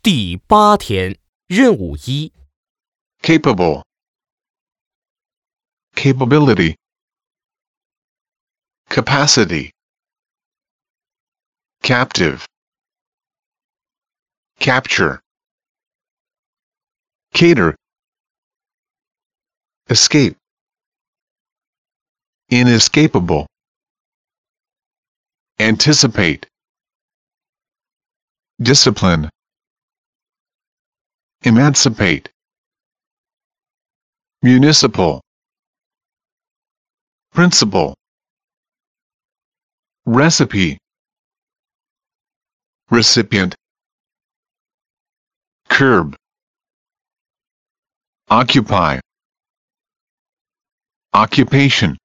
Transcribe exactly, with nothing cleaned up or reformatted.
第八天，任务一。 capable, capability, capacity, captive, capture, cater, escape, inescapable, anticipate, discipline, emancipate, municipal, principle, recipe, recipient, curb, occupy, occupation,